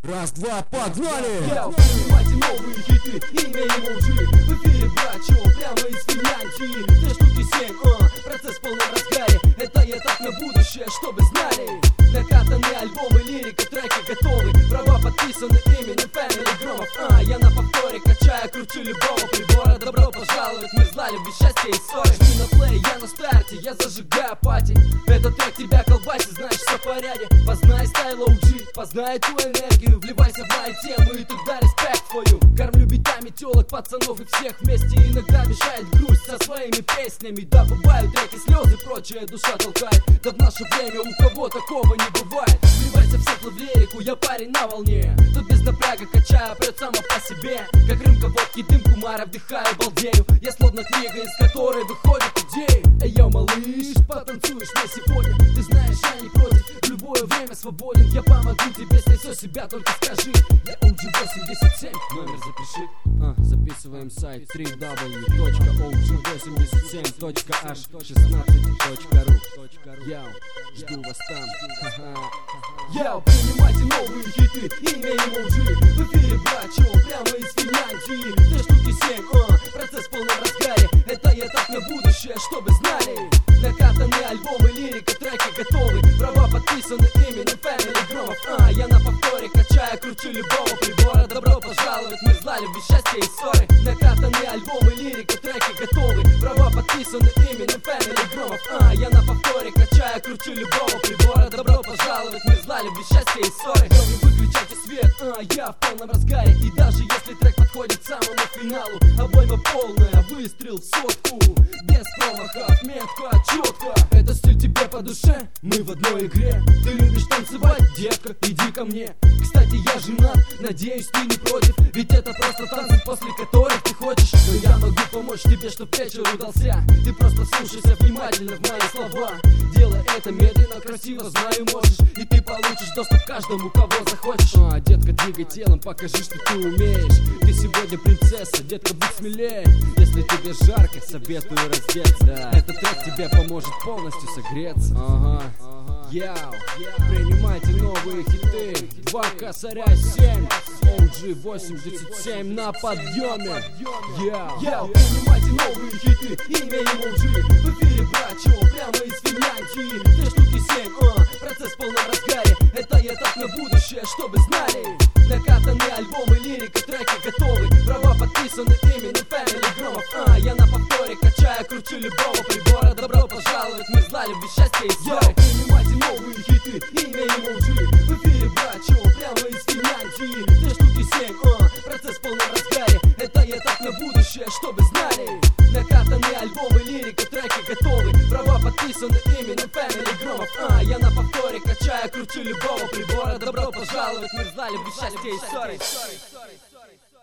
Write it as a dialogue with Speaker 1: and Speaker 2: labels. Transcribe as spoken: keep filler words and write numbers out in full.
Speaker 1: Раз, два, погнали!
Speaker 2: Я принимайте новые хиты, имя ему Джи. В эфире Брачо, прямо из Финляндии. Две штуки семь, а, процесс в полном разгаре. Это я так на будущее, чтобы знали. Накатанные альбомы, лирика, треки готовы. Права подписаны именем Family Громов. А, я на повторе качаю, кручу любого прибора. Добро пожаловать, мы знали без счастья и ссоры. Жми на плей, я на старте, я зажигаю пати. Этот трек тебя колбасит, знаешь, все в порядке. Познай стайл о джи, познай ту энергию. Вливайся в мои темы и тогда респект твою. Кормлю битами телок, пацанов и всех вместе. Иногда мешает грусть со своими песнями. Да, бывают треки, слезы, прочая душа толкает. Да в наше время у кого такого не бывает. Вливайся в светлую лирику, я парень на волне. Тут без напряга качаю, прет само по себе. Как рымка водки, дым кумара, вдыхаю, балдею. Я словно книга, из которой выходят идеи. Эй, йо, малыш, потанцуешь мне сегодня. Ты знаешь, я не против, в любое время свободен. Я помогу тебе, снять все себя, только скажи. Я о джи восемьдесят семь, номер запиши.
Speaker 1: А, записываем сайт дабл ю дабл ю дабл ю точка о джи восемьдесят семь точка аш шестнадцать точка ру. Яу, жду вас там.
Speaker 2: Яу, принимайте новые хиты, имя ему Джи. В эфире Брачо, прямо из Финляндии. Две штуки семь, а, процесс в полном разгаре. Это я так на будущее, чтобы знали. Накатанные альбомы, лирика, треки готовы. Права подписаны именем Family Громов. А, я на повторе качаю, кручу любого прибора. Добро пожаловать, мы знали без счастья и ссоры. Накатанные альбомы, лирика, треки готовы. Права подписаны именем Family Громов. А, я на повторе качаю, кручу любого прибора. Добро пожаловать, мы знали без счастья и ссоры. Кроме выключайте свет, а, я в полном разгаре. И даже если трек подходит к самому финалу, обойма полная, выстрел в сотку. Без промахов, метко, четко. Это стиль тебе по душе, мы в одной игре. Ты любишь танцевать, детка, иди ко мне. Кстати, я женат, надеюсь, ты не против. Ведь это просто танцы, после которых ты хочешь. Но я могу помочь тебе, чтоб вечер удался. Ты просто слушайся внимательно в мои слова. Делай это медленно, красиво, знаю, можешь. И ты получишь доступ к каждому, кого захочешь.
Speaker 1: А, детка, двигай телом, покажи, что ты умеешь. Ты сегодня принцесса, детка, будь смелее. Если тебе жарко, советую раздеться. Да. Этот трек тебе поможет полностью согреться. Ага, яу, принимайте новые хиты. Два косаря семь, о джи восемьдесят семь на подъеме. Яу,
Speaker 2: Яу, принимайте новые хиты, имя ему Джи. В эфире Брачо, прямо из Финляндии. Две штуки семь, а, процесс в полном разгаре. Это я так на будущее, чтобы знали. Накатанные альбомы, лирика, треки готовы. Права подписаны именем Family Громов. А, я на повторе качаю, кручу любого прибора. Добро пожаловать, мы знали без счастья и ссоры. Принимайте новые хиты, имя ему Джи. В эфире Брачо, прямо из Финляндии. Две штуки семь, а, процесс в полном разгаре. Это я так на будущее, чтобы знали. Накатанные альбомы, лирика, треки готовы. Права подписаны именем Family Громов. А, я на повторе качаю, кручу любого прибора. Добро пожаловать, мы знали без счастья и ссоры.